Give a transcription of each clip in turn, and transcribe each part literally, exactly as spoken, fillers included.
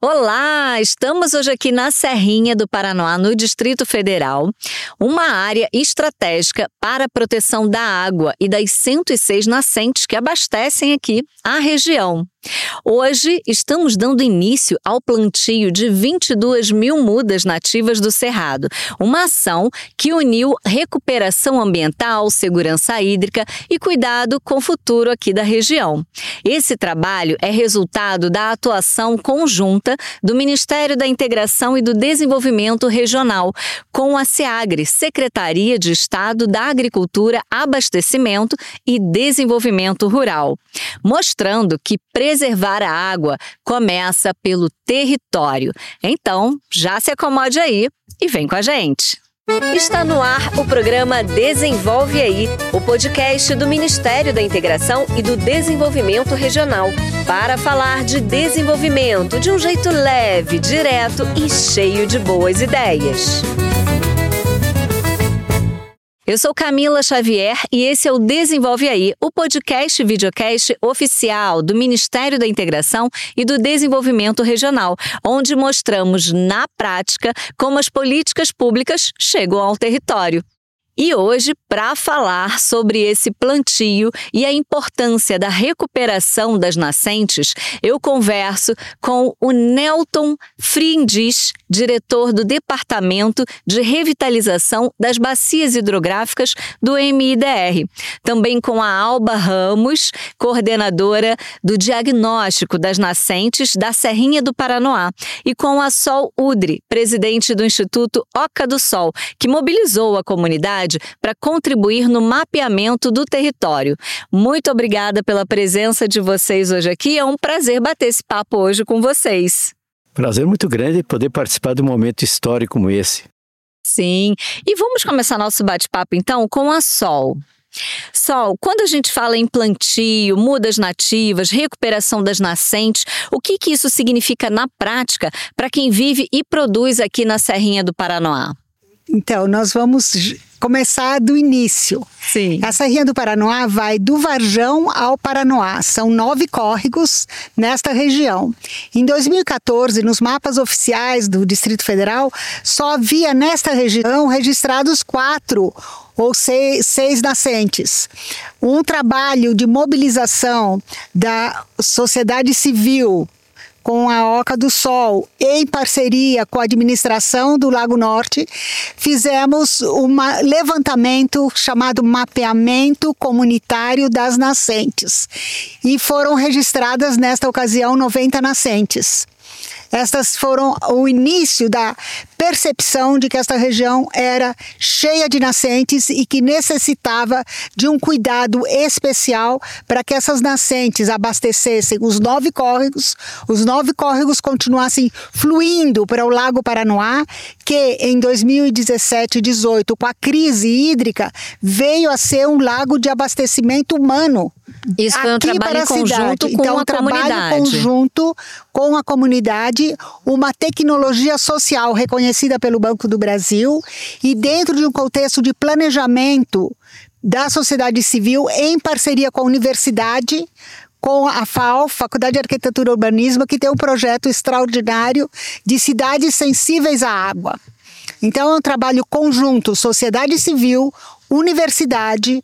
Olá! Estamos hoje aqui na Serrinha do Paranoá, no Distrito Federal, uma área estratégica para a proteção da água e das cento e seis nascentes que abastecem aqui a região. Hoje estamos dando início ao plantio de vinte e duas mil mudas nativas do Cerrado, uma ação que uniu recuperação ambiental, segurança hídrica e cuidado com o futuro aqui da região. Esse trabalho é resultado da atuação conjunta do Ministério da Integração e do Desenvolvimento Regional com a SEAGRE, Secretaria de Estado da Agricultura, Abastecimento e Desenvolvimento Rural, mostrando que preservar a água começa pelo território. Então, já se acomode aí e vem com a gente. Está no ar o programa Desenvolve Aí, o podcast do Ministério da Integração e do Desenvolvimento Regional, para falar de desenvolvimento de um jeito leve, direto e cheio de boas ideias. Eu sou Camila Xavier e esse é o Desenvolve Aí, o podcast e videocast oficial do Ministério da Integração e do Desenvolvimento Regional, onde mostramos na prática como as políticas públicas chegam ao território. E hoje, para falar sobre esse plantio e a importância da recuperação das nascentes, eu converso com o Nelton Friendich, diretor do Departamento de Revitalização das Bacias Hidrográficas do M I D R. Também com a Alba Ramos, coordenadora do Diagnóstico das Nascentes da Serrinha do Paranoá. E com a Sol Udry, presidente do Instituto Oca do Sol, que mobilizou a comunidade para contribuir no mapeamento do território. Muito obrigada pela presença de vocês hoje aqui. É um prazer bater esse papo hoje com vocês. Prazer muito grande poder participar de um momento histórico como esse. Sim. E vamos começar nosso bate-papo então com a Sol. Sol, quando a gente fala em plantio, mudas nativas, recuperação das nascentes, o que que isso significa na prática para quem vive e produz aqui na Serrinha do Paranoá? Então, nós vamos começar do início. Sim. A Serrinha do Paranoá vai do Varjão ao Paranoá. São nove córregos nesta região. Em dois mil e quatorze, nos mapas oficiais do Distrito Federal, só havia nesta região registrados quatro ou seis, seis nascentes. Um trabalho de mobilização da sociedade civil com a Oca do Sol, em parceria com a administração do Lago Norte, fizemos um levantamento chamado Mapeamento Comunitário das Nascentes. E foram registradas, nesta ocasião, noventa nascentes. Estas foram o início da percepção de que esta região era cheia de nascentes e que necessitava de um cuidado especial para que essas nascentes abastecessem os nove córregos, os nove córregos continuassem fluindo para o Lago Paranoá, que em dois mil e dezessete e dezoito, com a crise hídrica, veio a ser um lago de abastecimento humano. Isso foi um trabalho em conjunto com então, a um trabalho comunidade. conjunto com a comunidade, uma tecnologia social reconhecida pelo Banco do Brasil e dentro de um contexto de planejamento da sociedade civil em parceria com a universidade, com a F A U, Faculdade de Arquitetura e Urbanismo, que tem um projeto extraordinário de cidades sensíveis à água. Então é um trabalho conjunto, sociedade civil, universidade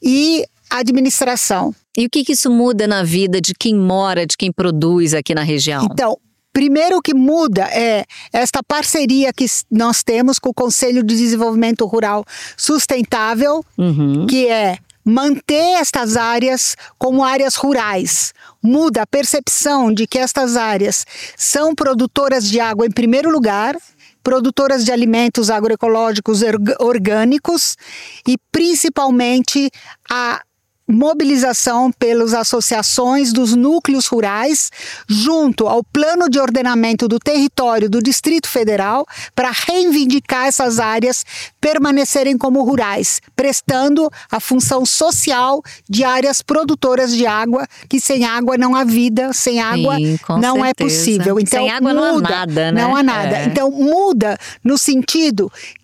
e administração. E o que que isso muda na vida de quem mora, de quem produz aqui na região? Então, primeiro o que muda é esta parceria que nós temos com o Conselho de Desenvolvimento Rural Sustentável, uhum. que é manter estas áreas como áreas rurais. Muda a percepção de que estas áreas são produtoras de água em primeiro lugar, produtoras de alimentos agroecológicos orgânicos e principalmente a mobilização pelas associações dos núcleos rurais junto ao plano de ordenamento do território do Distrito Federal para reivindicar essas áreas permanecerem como rurais, prestando a função social de áreas produtoras de água, que sem água não há vida, sem água Sim, não certeza. é possível. Então, sem água muda, não há nada, né? Não há nada. É. Então muda no sentido que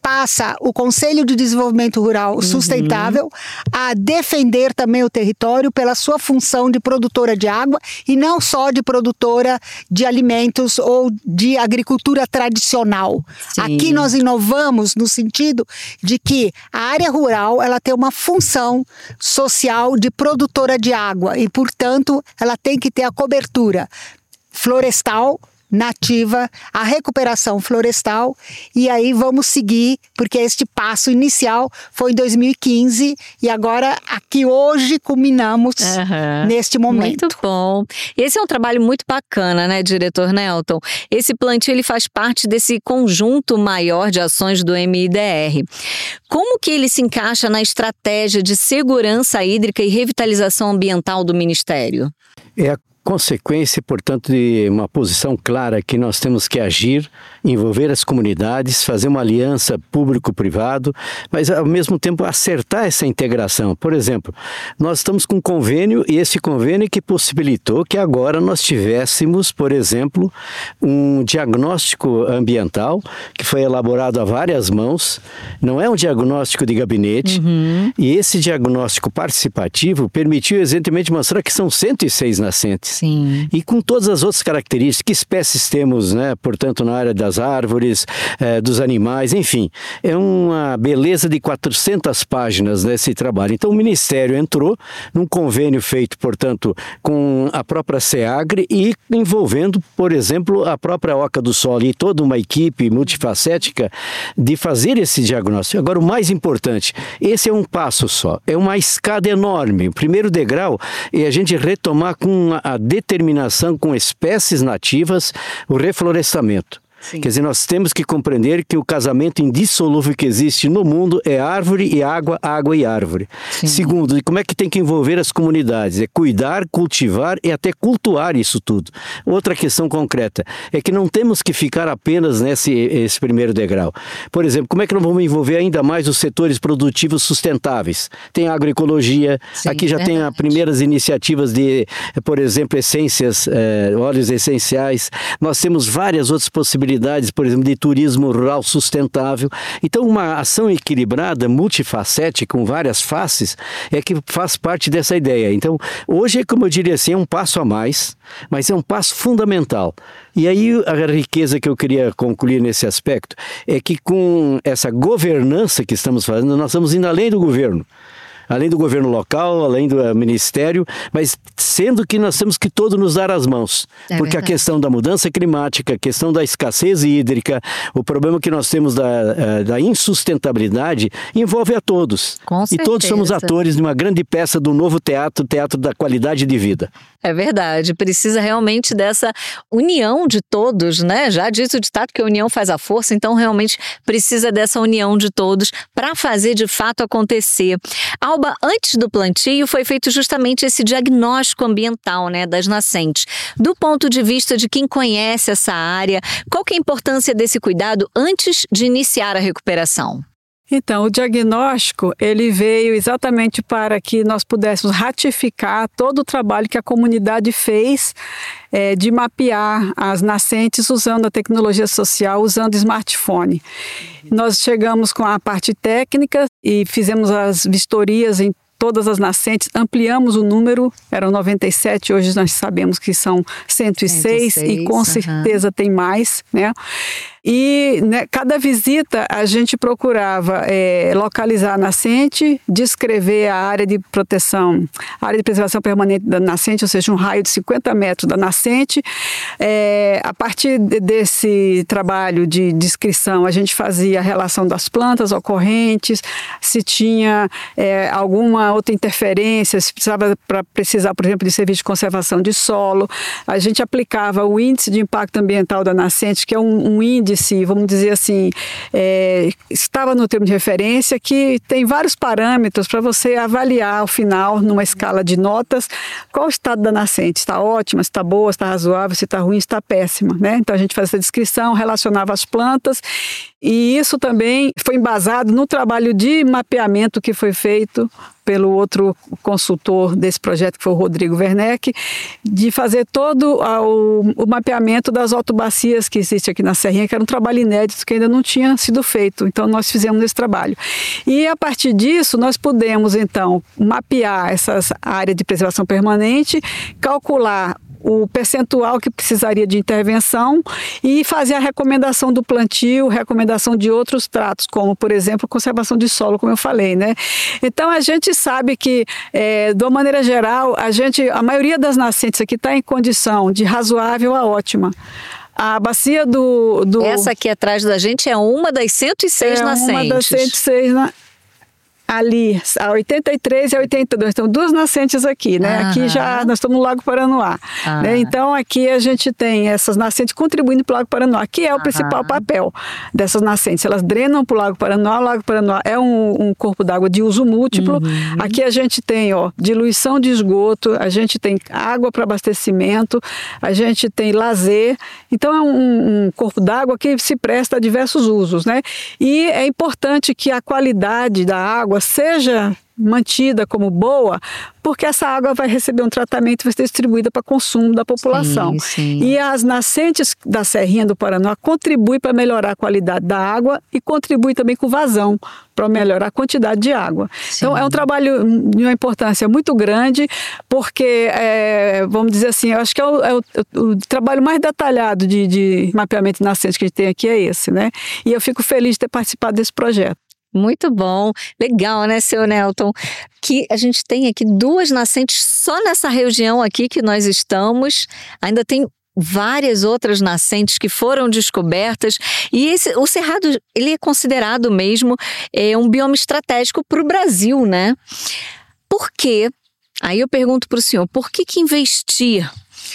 passa o Conselho de Desenvolvimento Rural Sustentável uhum. a defender também o território pela sua função de produtora de água e não só de produtora de alimentos ou de agricultura tradicional. Sim. Aqui nós inovamos no sentido de que a área rural ela tem uma função social de produtora de água e, portanto, ela tem que ter a cobertura florestal, nativa, a recuperação florestal, e aí vamos seguir, porque este passo inicial foi em dois mil e quinze e agora aqui hoje culminamos uhum. neste momento. Muito bom. Esse é um trabalho muito bacana, né, diretor Nelton? Esse plantio ele faz parte desse conjunto maior de ações do M I D R. Como que ele se encaixa na estratégia de segurança hídrica e revitalização ambiental do Ministério? É a consequência, portanto, de uma posição clara que nós temos que agir, envolver as comunidades, fazer uma aliança público-privado, mas ao mesmo tempo acertar essa integração. Por exemplo, nós estamos com um convênio e esse convênio que possibilitou que agora nós tivéssemos, por exemplo, um diagnóstico ambiental que foi elaborado a várias mãos, não é um diagnóstico de gabinete, uhum. e esse diagnóstico participativo permitiu evidentemente mostrar que são cento e seis nascentes. Sim. E com todas as outras características, que espécies temos, né? Portanto, na área das árvores, eh, dos animais, enfim. É uma beleza de quatrocentas páginas desse trabalho. Então, o Ministério entrou num convênio feito, portanto, com a própria SEAGRE e envolvendo, por exemplo, a própria Oca do Solo e toda uma equipe multifacética de fazer esse diagnóstico. Agora, o mais importante, esse é um passo só, é uma escada enorme. O primeiro degrau é a gente retomar com a determinação com espécies nativas, o reflorestamento. Sim. Quer dizer, nós temos que compreender que o casamento indissolúvel que existe no mundo é árvore e água, água e árvore. Sim. Segundo, como é que tem que envolver as comunidades? É cuidar, cultivar e até cultuar isso tudo. Outra questão concreta é que não temos que ficar apenas nesse esse primeiro degrau. Por exemplo, como é que nós vamos envolver ainda mais os setores produtivos sustentáveis? Tem a agroecologia, Sim, aqui já verdade. Tem as primeiras iniciativas de, por exemplo, essências, eh, óleos essenciais. Nós temos várias outras possibilidades, por exemplo, de turismo rural sustentável. Então, uma ação equilibrada, multifacética, com várias faces, é que faz parte dessa ideia. Então, hoje, como eu diria assim, é um passo a mais, mas é um passo fundamental. E aí, a riqueza que eu queria concluir nesse aspecto é que com essa governança que estamos fazendo, nós estamos indo além do governo. Além do governo local, além do ministério, mas sendo que nós temos que todos nos dar as mãos. É porque verdade. A questão da mudança climática, a questão da escassez hídrica, o problema que nós temos da, da insustentabilidade envolve a todos. Com certeza. E todos somos atores de uma grande peça do novo teatro, teatro da qualidade de vida. É verdade, precisa realmente dessa união de todos, né? Já disse o ditado que a união faz a força, então realmente precisa dessa união de todos para fazer de fato acontecer. Alba, antes do plantio foi feito justamente esse diagnóstico ambiental, né, das nascentes. Do ponto de vista de quem conhece essa área, qual que é a importância desse cuidado antes de iniciar a recuperação? Então, o diagnóstico, ele veio exatamente para que nós pudéssemos ratificar todo o trabalho que a comunidade fez é, de mapear as nascentes usando a tecnologia social, usando smartphone. Nós chegamos com a parte técnica e fizemos as vistorias em todas as nascentes, ampliamos o número, eram noventa e sete, hoje nós sabemos que são cento e seis, cento e seis e com certeza uhum. tem mais, né? E né, cada visita a gente procurava é, localizar a nascente, descrever a área de proteção, a área de preservação permanente da nascente, ou seja, um raio de cinquenta metros da nascente. É, a partir de, desse trabalho de descrição, a gente fazia a relação das plantas ocorrentes, se tinha é, alguma outra interferência, se precisava para precisar, por exemplo, de serviço de conservação de solo. A gente aplicava o índice de impacto ambiental da nascente, que é um, um índice, vamos dizer assim, é, estava no termo de referência, que tem vários parâmetros para você avaliar ao final, numa escala de notas, qual o estado da nascente. Está ótima, se está boa, se está razoável, se está ruim, se está péssima, né? Então a gente fazia essa descrição, relacionava as plantas, e isso também foi embasado no trabalho de mapeamento que foi feito pelo outro consultor desse projeto, que foi o Rodrigo Werneck, de fazer todo a, o, o mapeamento das autobacias que existe aqui na Serrinha, que era um trabalho inédito que ainda não tinha sido feito. Então, nós fizemos esse trabalho. E, a partir disso, nós pudemos, então, mapear essas áreas de preservação permanente, calcular o percentual que precisaria de intervenção e fazer a recomendação do plantio, recomendação de outros tratos, como, por exemplo, conservação de solo, como eu falei, né? Então, a gente sabe que, é, de uma maneira geral, a, gente, a maioria das nascentes aqui está em condição de razoável a ótima. A bacia do, do... Essa aqui atrás da gente é uma das cento e seis é nascentes. uma das cento e seis na... Ali, a oitenta e três e a oitenta e dois, então duas nascentes aqui, né? Aham. Aqui já, nós estamos no Lago Paranoá, né? Então aqui a gente tem essas nascentes contribuindo para o Lago Paranoá, que é o Aham. principal papel dessas nascentes. Elas drenam para o Lago Paranoá, o Lago Paranoá é um, um corpo d'água de uso múltiplo. Uhum. Aqui a gente tem, ó, diluição de esgoto, a gente tem água para abastecimento, a gente tem lazer. Então é um, um corpo d'água que se presta a diversos usos, né? E é importante que a qualidade da água seja mantida como boa, porque essa água vai receber um tratamento e vai ser distribuída para consumo da população. Sim, sim. E as nascentes da Serrinha do Paranoá contribuem para melhorar a qualidade da água e contribuem também com vazão, para melhorar a quantidade de água. Sim. Então, é um trabalho de uma importância muito grande, porque, é, vamos dizer assim, eu acho que é o, é o, o trabalho mais detalhado de, de mapeamento de nascentes que a gente tem aqui é esse, né? E eu fico feliz de ter participado desse projeto. Muito bom, legal, né, seu Nelton? Que a gente tem aqui duas nascentes só nessa região aqui que nós estamos, ainda tem várias outras nascentes que foram descobertas e esse, o Cerrado, ele é considerado mesmo é, um bioma estratégico para o Brasil, né? Por quê? Aí eu pergunto para o senhor, por que que investir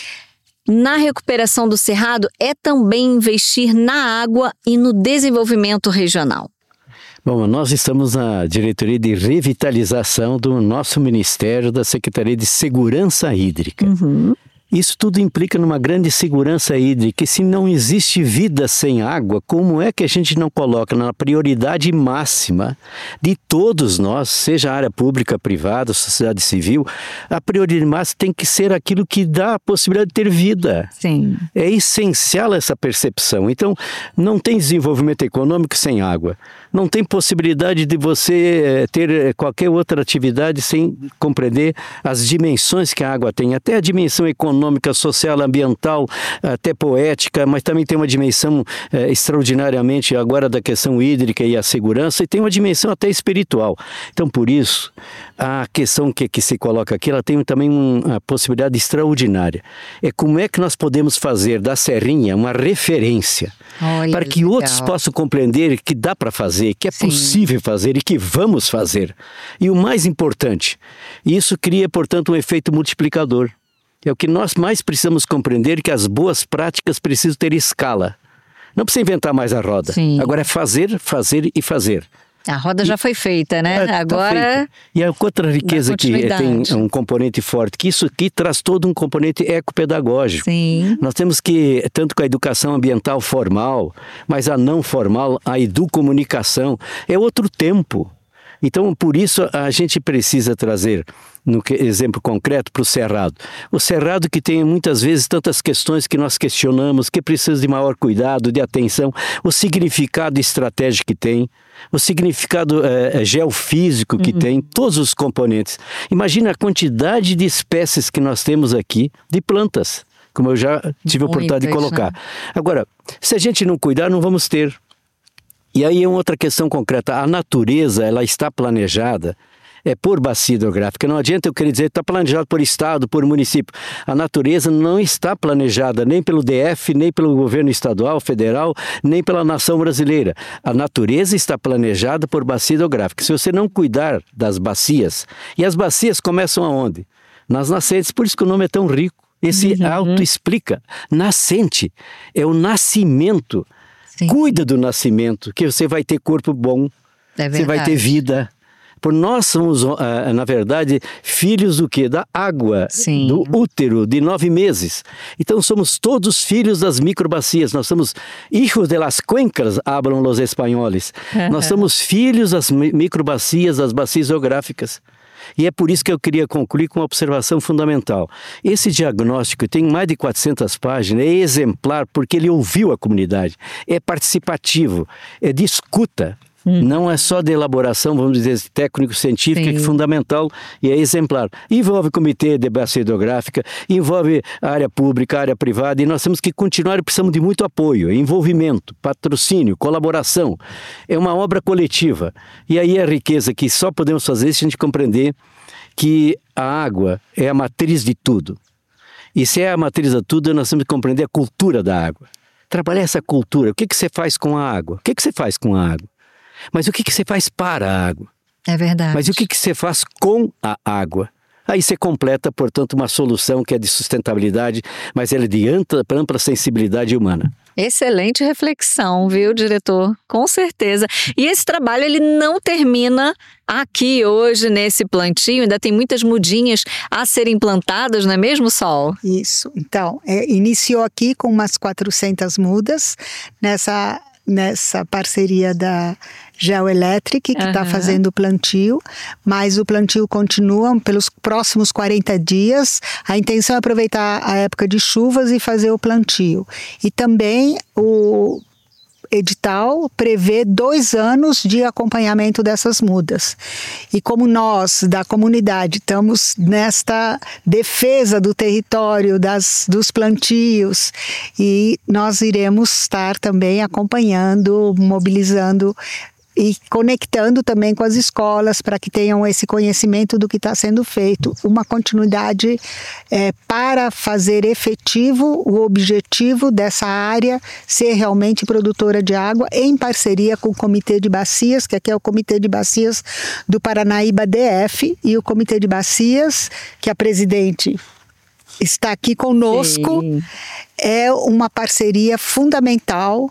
na recuperação do Cerrado é também investir na água e no desenvolvimento regional? Bom, nós estamos na diretoria de revitalização do nosso Ministério da Secretaria de Segurança Hídrica. Uhum. Isso tudo implica numa grande segurança hídrica. E se não existe vida sem água, como é que a gente não coloca na prioridade máxima de todos nós, seja a área pública, privada, sociedade civil, a prioridade máxima tem que ser aquilo que dá a possibilidade de ter vida. Sim. É essencial essa percepção. Então, não tem desenvolvimento econômico sem água. Não tem possibilidade de você ter qualquer outra atividade sem compreender as dimensões que a água tem. Até a dimensão econômica, social, ambiental, até poética, mas também tem uma dimensão eh, extraordinariamente agora da questão hídrica e a segurança, e tem uma dimensão até espiritual. Então, por isso, a questão que, que se coloca aqui, ela tem também uma possibilidade extraordinária. É como é que nós podemos fazer da Serrinha uma referência. Olha, para que legal. Outros possam compreender que dá para fazer, que é Sim. possível fazer e que vamos fazer. E o mais importante, isso cria, portanto, um efeito multiplicador. É o que nós mais precisamos compreender, que as boas práticas precisam ter escala. Não precisa inventar mais a roda. Sim. Agora é fazer, fazer e fazer. A roda e, já foi feita, né? É, Agora... Tá feita. E a outra riqueza que tem um componente forte, que isso aqui traz todo um componente ecopedagógico. Sim. Nós temos que, tanto com a educação ambiental formal, mas a não formal, a educomunicação, é outro tempo. Então, por isso, a gente precisa trazer, no exemplo concreto, para o Cerrado. O Cerrado que tem muitas vezes tantas questões que nós questionamos, que precisa de maior cuidado, de atenção, o significado estratégico que tem, o significado é, geofísico que uhum. tem, todos os componentes. Imagina a quantidade de espécies que nós temos aqui, de plantas, como eu já tive a oportunidade de colocar. Agora, se a gente não cuidar, não vamos ter. E aí é uma outra questão concreta. A natureza, ela está planejada é, por bacia hidrográfica. Não adianta eu querer dizer que está planejado por estado, por município. A natureza não está planejada nem pelo D F, nem pelo governo estadual, federal, nem pela nação brasileira. A natureza está planejada por bacia hidrográfica. Se você não cuidar das bacias, e as bacias começam aonde? Nas nascentes, por isso que o nome é tão rico. Esse uhum. auto-explica. Nascente é o nascimento. Sim. Cuida do nascimento, que você vai ter corpo bom, é você vai ter vida. Por nós somos, na verdade, filhos do quê? Da água, Sim. do útero, de nove meses. Então somos todos filhos das microbacias. Nós somos hijos de las cuencas, hablam los espanhóis. Nós somos filhos das microbacias, das bacias geográficas. E é por isso que eu queria concluir com uma observação fundamental. Esse diagnóstico tem mais de quatrocentas páginas, é exemplar porque ele ouviu a comunidade, é participativo, é de escuta. Hum. Não é só de elaboração, vamos dizer, técnico-científica, que é fundamental e é exemplar. Envolve comitê de bacia hidrográfica, envolve a área pública, a área privada, e nós temos que continuar e precisamos de muito apoio, envolvimento, patrocínio, colaboração. É uma obra coletiva. E aí a riqueza que só podemos fazer se a gente compreender que a água é a matriz de tudo. E se é a matriz de tudo, nós temos que compreender a cultura da água. Trabalhar essa cultura. O que, que você faz com a água? O que, que você faz com a água? Mas o que, que você faz para a água? É verdade. Mas o que, que você faz com a água? Aí você completa, portanto, uma solução que é de sustentabilidade, mas ela é de ampla, ampla sensibilidade humana. Excelente reflexão, viu, diretor? Com certeza. E esse trabalho, ele não termina aqui hoje, nesse plantio. Ainda tem muitas mudinhas a serem plantadas, não é mesmo, Sol? Isso. Então, é, iniciou aqui com umas quatrocentas mudas nessa... nessa parceria da Geoelectric, que está uhum. fazendo o plantio, mas o plantio continua pelos próximos quarenta dias. A intenção é aproveitar a época de chuvas e fazer o plantio. E também o edital prevê dois anos de acompanhamento dessas mudas. E como nós, da comunidade, estamos nesta defesa do território, das, dos plantios, e nós iremos estar também acompanhando, mobilizando e conectando também com as escolas para que tenham esse conhecimento do que está sendo feito. Uma continuidade é, para fazer efetivo o objetivo dessa área ser realmente produtora de água, em parceria com o Comitê de Bacias, que aqui é o Comitê de Bacias do Paranaíba D F, e o Comitê de Bacias, que a presidente está aqui conosco. Sim. É uma parceria fundamental.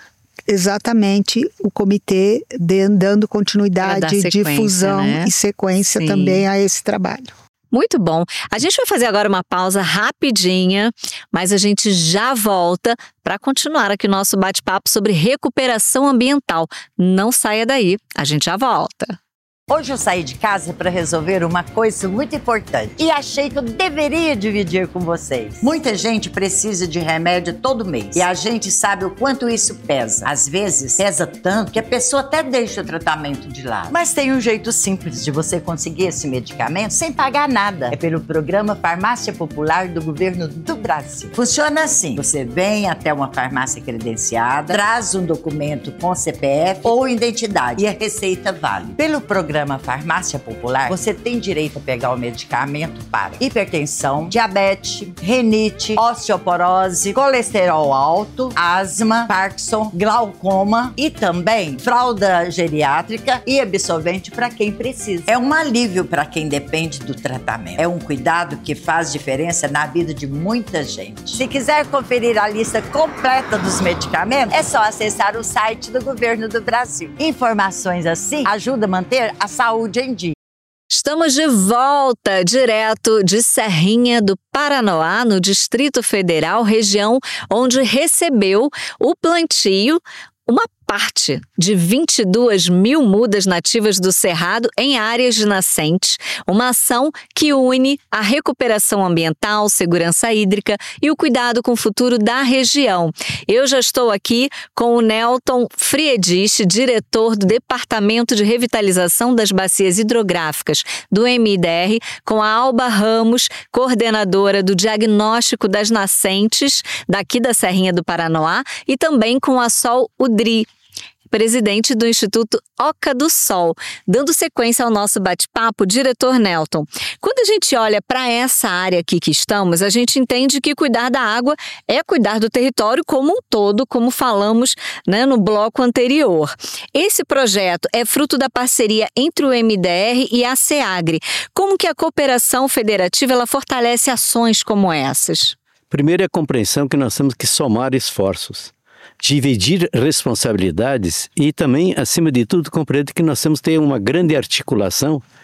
Exatamente, o comitê de, dando continuidade, difusão, né? E sequência Sim. também a esse trabalho. Muito bom. A gente vai fazer agora uma pausa rapidinha, mas a gente já volta para continuar aqui o nosso bate-papo sobre recuperação ambiental. Não saia daí, a gente já volta. Hoje eu saí de casa para resolver uma coisa muito importante e achei que eu deveria dividir com vocês. Muita gente precisa de remédio todo mês e a gente sabe o quanto isso pesa. Às vezes pesa tanto que a pessoa até deixa o tratamento de lado. Mas tem um jeito simples de você conseguir esse medicamento sem pagar nada. É pelo programa Farmácia Popular do Governo do Brasil. Funciona assim: você vem até uma farmácia credenciada, traz um documento com C P F ou identidade e a receita vale. Pelo programa Programa Farmácia Popular, você tem direito a pegar o medicamento para hipertensão, diabetes, renite, osteoporose, colesterol alto, asma, Parkinson, glaucoma e também fralda geriátrica e absorvente para quem precisa. É um alívio para quem depende do tratamento. É um cuidado que faz diferença na vida de muita gente. Se quiser conferir a lista completa dos medicamentos, é só acessar o site do Governo do Brasil. Informações assim ajudam a manter a saúde em dia. Estamos de volta, direto de Serrinha do Paranoá, no Distrito Federal, região onde recebeu o plantio uma parte de vinte e duas mil mudas nativas do Cerrado em áreas de nascentes, uma ação que une a recuperação ambiental, segurança hídrica e o cuidado com o futuro da região. Eu já estou aqui com o Nelton Friedrich, diretor do Departamento de Revitalização das Bacias Hidrográficas do M I D R, com a Alba Ramos, coordenadora do Diagnóstico das Nascentes daqui da Serrinha do Paranoá, e também com a Sol Udri, presidente do Instituto Oca do Sol. Dando sequência ao nosso bate-papo, diretor Nelton, quando a gente olha para essa área aqui que estamos, a gente entende que cuidar da água é cuidar do território como um todo, como falamos, né, no bloco anterior. Esse projeto é fruto da parceria entre o M D R e a SEAGRE. Como que a cooperação federativa ela fortalece ações como essas? Primeiro é a compreensão que nós temos que somar esforços, dividir responsabilidades e também, acima de tudo, compreender que nós temos que ter uma grande articulação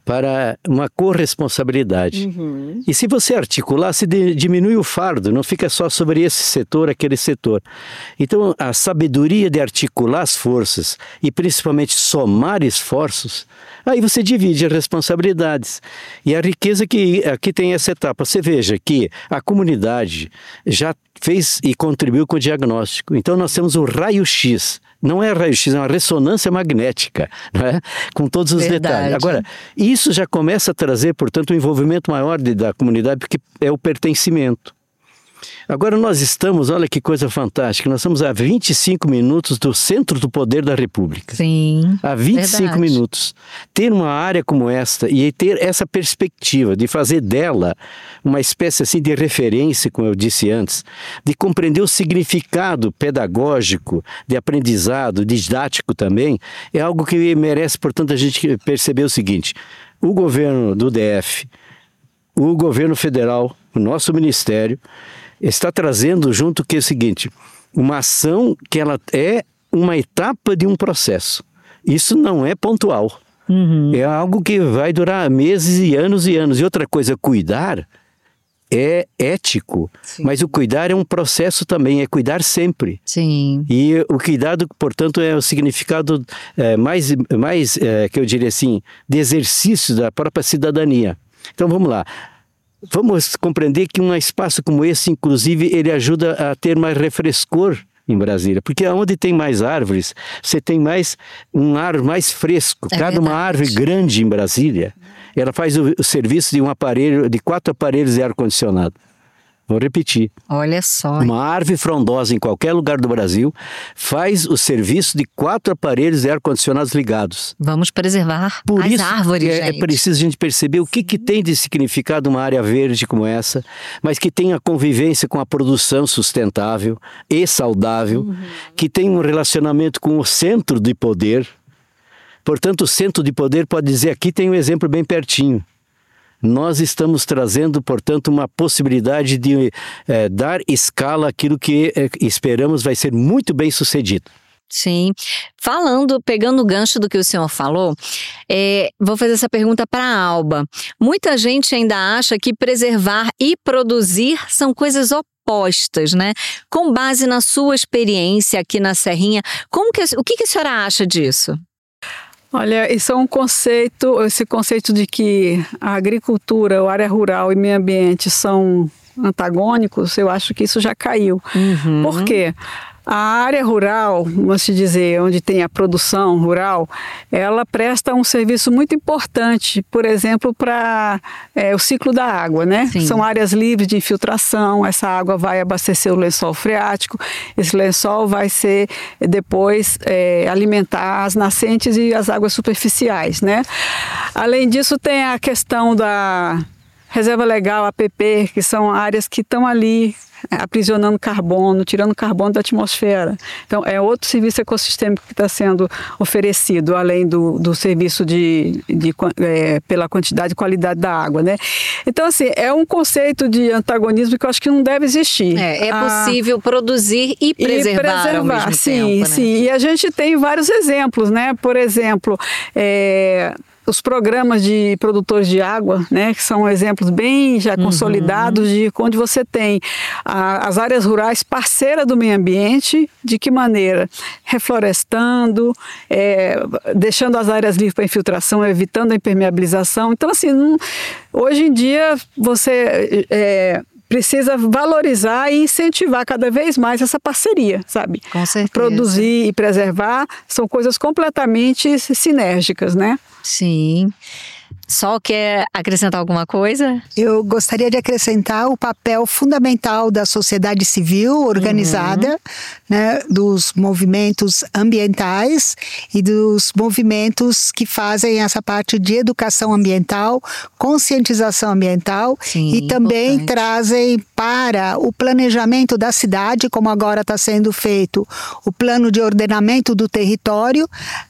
para uma corresponsabilidade. Uhum. E se você articular, se de, diminui o fardo, não fica só sobre esse setor, aquele setor. Então, a sabedoria de articular as forças e principalmente somar esforços, aí você divide as responsabilidades. E a riqueza que aqui tem essa etapa. Você veja que a comunidade já fez e contribuiu com o diagnóstico. Então, nós temos o raio-x. Não é raio-x, é uma ressonância magnética, não é? Com todos os Verdade. detalhes. Agora, isso já começa a trazer, portanto, um envolvimento maior de, da comunidade, porque é o pertencimento. Agora nós estamos, olha que coisa fantástica, nós estamos a vinte e cinco minutos do centro do poder da República. Sim, Há vinte e cinco verdade. minutos. Ter uma área como esta e ter essa perspectiva de fazer dela uma espécie assim de referência, como eu disse antes, de compreender o significado pedagógico, de aprendizado, didático também, é algo que merece, portanto, a gente perceber o seguinte: o governo do D F, o governo federal, o nosso ministério, está trazendo junto que é o seguinte, uma ação que ela é uma etapa de um processo. Isso não é pontual. Uhum. É algo que vai durar meses e anos e anos. E outra coisa, cuidar é ético, Sim. mas o cuidar é um processo também, é cuidar sempre. Sim. E o cuidado, portanto, é o significado é, mais, mais é, que eu diria assim, de exercício da própria cidadania. Então vamos lá. Vamos compreender que um espaço como esse, inclusive, ele ajuda a ter mais refrescor em Brasília, porque onde tem mais árvores, você tem mais um ar mais fresco. É Cada verdade. uma árvore grande em Brasília, ela faz o, o serviço de um aparelho, de quatro aparelhos de ar-condicionado. Vou repetir. Olha só. Uma árvore frondosa em qualquer lugar do Brasil faz o serviço de quatro aparelhos de ar-condicionados ligados. Vamos preservar Por as isso árvores, é, é gente. preciso a gente perceber o que, que tem de significado uma área verde como essa, mas que tem a convivência com a produção sustentável e saudável, Uhum. que tem um relacionamento com o centro de poder. Portanto, o centro de poder pode dizer, aqui tem um exemplo bem pertinho. Nós estamos trazendo, portanto, uma possibilidade de é, dar escala àquilo que é, esperamos vai ser muito bem sucedido. Sim. Falando, pegando o gancho do que o senhor falou, é, vou fazer essa pergunta para a Alba. Muita gente ainda acha que preservar e produzir são coisas opostas, né? Com base na sua experiência aqui na Serrinha, como que, o que, que a senhora acha disso? Olha, isso é um conceito, esse conceito de que a agricultura, a área rural e meio ambiente são antagônicos, eu acho que isso já caiu. Uhum. Por quê? A área rural, vamos dizer, onde tem a produção rural, ela presta um serviço muito importante, por exemplo, para é, o ciclo da água, né? Sim. São áreas livres de infiltração, essa água vai abastecer o lençol freático, esse lençol vai ser depois é, alimentar as nascentes e as águas superficiais, né? Além disso, tem a questão da reserva legal, A P P, que são áreas que estão ali aprisionando carbono, tirando carbono da atmosfera. Então, é outro serviço ecossistêmico que está sendo oferecido, além do, do serviço de, de, é, pela quantidade e qualidade da água, né? Então, assim, é um conceito de antagonismo que eu acho que não deve existir. É, é ah, possível produzir e preservar, e preservar ao mesmo sim, tempo, né? sim. E a gente tem vários exemplos, né? Por exemplo, é, os programas de produtores de água, né, que são exemplos bem já consolidados uhum. de onde você tem a, as áreas rurais parceiras do meio ambiente, de que maneira? Reflorestando, é, deixando as áreas livres para infiltração, evitando a impermeabilização. Então, assim, não, hoje em dia você... É, precisa valorizar e incentivar cada vez mais essa parceria, sabe? Com certeza. Produzir e preservar são coisas completamente sinérgicas, né? Sim. Só quer acrescentar alguma coisa? Eu gostaria de acrescentar o papel fundamental da sociedade civil organizada, uhum. né, dos movimentos ambientais e dos movimentos que fazem essa parte de educação ambiental, conscientização ambiental. Sim, e também importante. Trazem para o planejamento da cidade, como agora está sendo feito, o plano de ordenamento do território,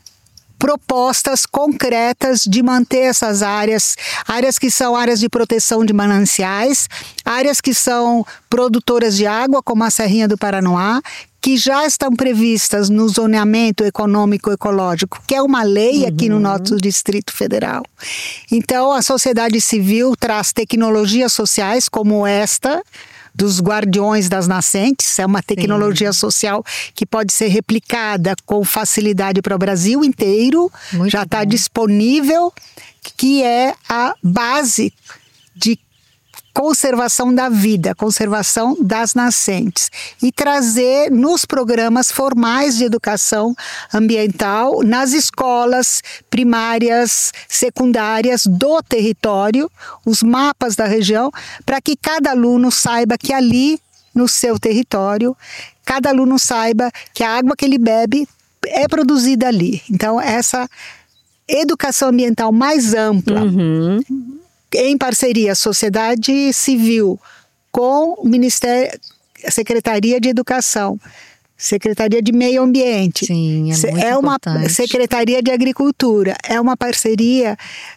propostas concretas de manter essas áreas, áreas que são áreas de proteção de mananciais, áreas que são produtoras de água, como a Serrinha do Paranoá, que já estão previstas no zoneamento econômico ecológico, que é uma lei aqui no nosso Distrito Federal. Então, a sociedade civil traz tecnologias sociais como esta, dos guardiões das nascentes, é uma tecnologia Sim. social que pode ser replicada com facilidade para o Brasil inteiro, Muito já está disponível, que é a base de conservação da vida, conservação das nascentes, e trazer nos programas formais de educação ambiental, nas escolas primárias, secundárias do território, os mapas da região, para que cada aluno saiba que ali, no seu território, cada aluno saiba que a água que ele bebe é produzida ali. Então, essa educação ambiental mais ampla, uhum. em parceria sociedade civil com o Ministério, Secretaria de Educação, Secretaria de Meio Ambiente, Sim, é, muito é uma importante. Secretaria de Agricultura, é uma parceria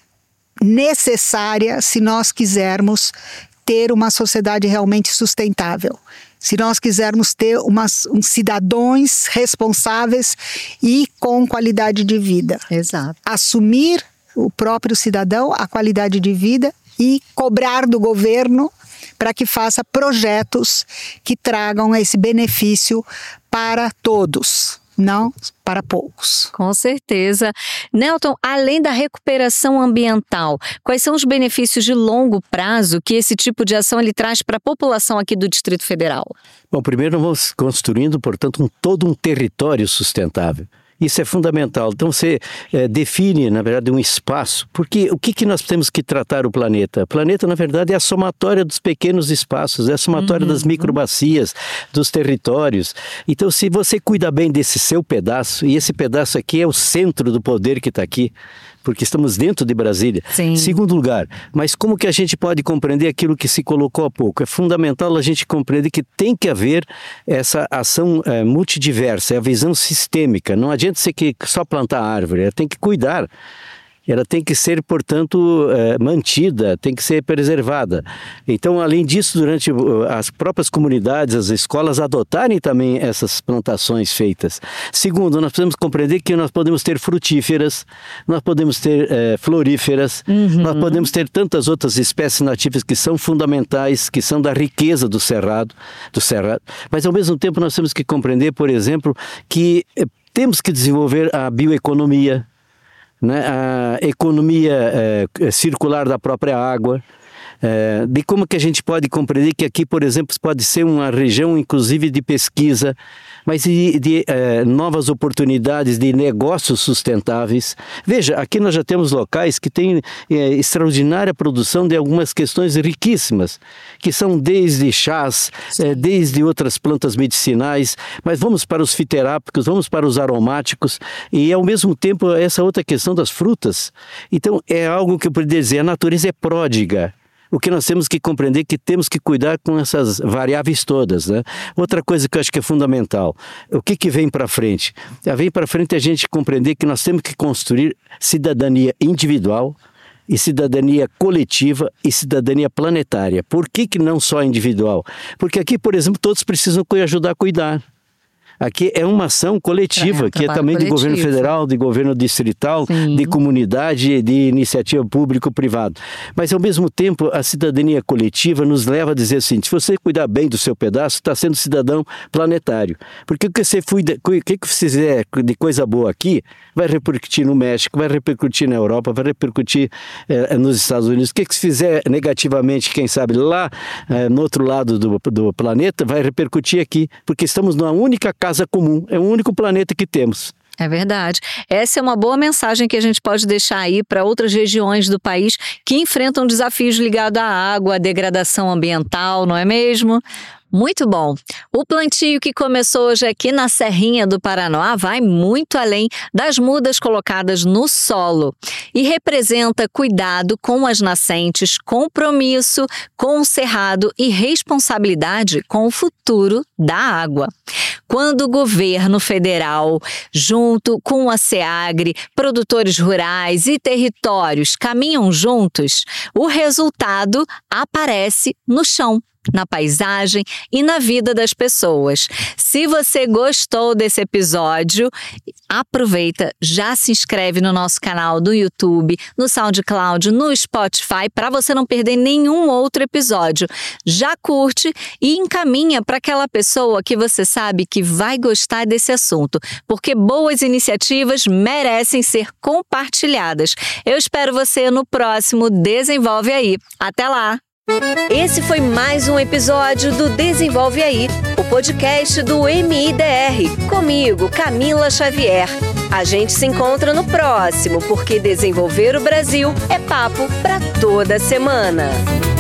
necessária se nós quisermos ter uma sociedade realmente sustentável. Se nós quisermos ter umas, uns cidadãos responsáveis e com qualidade de vida. Exato. Assumir o próprio cidadão, a qualidade de vida e cobrar do governo para que faça projetos que tragam esse benefício para todos, não para poucos. Com certeza. Nelton, além da recuperação ambiental, quais são os benefícios de longo prazo que esse tipo de ação ele traz para a população aqui do Distrito Federal? Bom, primeiro nós vamos construindo, portanto, um, todo um território sustentável. Isso é fundamental. Então você é, define, na verdade, um espaço. Porque o que, que nós temos que tratar o planeta? O planeta, na verdade, é a somatória dos pequenos espaços, é a somatória uhum. das microbacias, dos territórios. Então, se você cuida bem desse seu pedaço, e esse pedaço aqui é o centro do poder que está aqui, porque estamos dentro de Brasília. Sim. Segundo lugar, mas como que a gente pode compreender aquilo que se colocou há pouco? É fundamental a gente compreender que tem que haver essa ação é, multidiversa, é a visão sistêmica. Não adianta ser que só plantar árvore, ela tem que cuidar. Ela tem que ser, portanto, é, mantida, tem que ser preservada. Então, além disso, durante as próprias comunidades, as escolas adotarem também essas plantações feitas. Segundo, nós precisamos compreender que nós podemos ter frutíferas, nós podemos ter é, floríferas, uhum. nós podemos ter tantas outras espécies nativas que são fundamentais, que são da riqueza do cerrado, do cerrado. Mas, ao mesmo tempo, nós temos que compreender, por exemplo, que é, temos que desenvolver a bioeconomia, né, a economia é, circular da própria água, é, de como que a gente pode compreender que aqui, por exemplo, pode ser uma região inclusive de pesquisa, mas de, de é, novas oportunidades de negócios sustentáveis. Veja, aqui nós já temos locais que têm é, extraordinária produção de algumas questões riquíssimas, que são desde chás, é, desde outras plantas medicinais, mas vamos para os fitoterápicos, vamos para os aromáticos e ao mesmo tempo essa outra questão das frutas. Então é algo que eu poderia dizer, a natureza é pródiga. O que nós temos que compreender é que temos que cuidar com essas variáveis todas, né? Outra coisa que eu acho que é fundamental, o que que vem para frente? Vem para frente a gente compreender que nós temos que construir cidadania individual e cidadania coletiva e cidadania planetária. Por que que não só individual? Porque aqui, por exemplo, todos precisam ajudar a cuidar. Aqui é uma ação coletiva, é, que é também coletivo. De governo federal, de governo distrital, Sim. de comunidade, de iniciativa público-privada. Mas, ao mesmo tempo, a cidadania coletiva nos leva a dizer assim, se você cuidar bem do seu pedaço, está sendo cidadão planetário. Porque o que você, cuida, o que você fizer de coisa boa aqui, vai repercutir no México, vai repercutir na Europa, vai repercutir eh, nos Estados Unidos. O que você fizer negativamente, quem sabe, lá eh, no outro lado do, do planeta, vai repercutir aqui. Porque estamos numa única casa comum, é o único planeta que temos. É verdade. Essa é uma boa mensagem que a gente pode deixar aí para outras regiões do país que enfrentam desafios ligados à água, à degradação ambiental, não é mesmo? Muito bom. O plantio que começou hoje aqui na Serrinha do Paranoá vai muito além das mudas colocadas no solo e representa cuidado com as nascentes, compromisso com o cerrado e responsabilidade com o futuro da água. Quando o governo federal, junto com a SEAGRE, produtores rurais e territórios caminham juntos, o resultado aparece no chão. na paisagem e na vida das pessoas. Se você gostou desse episódio, aproveita, já se inscreve no nosso canal do YouTube, no SoundCloud, no Spotify, para você não perder nenhum outro episódio. Já curte e encaminha para aquela pessoa que você sabe que vai gostar desse assunto, porque boas iniciativas merecem ser compartilhadas. Eu espero você no próximo Desenvolve Aí. Até lá! Esse foi mais um episódio do Desenvolve Aí, o podcast do M I D R, comigo, Camila Xavier. A gente se encontra no próximo, porque desenvolver o Brasil é papo para toda semana.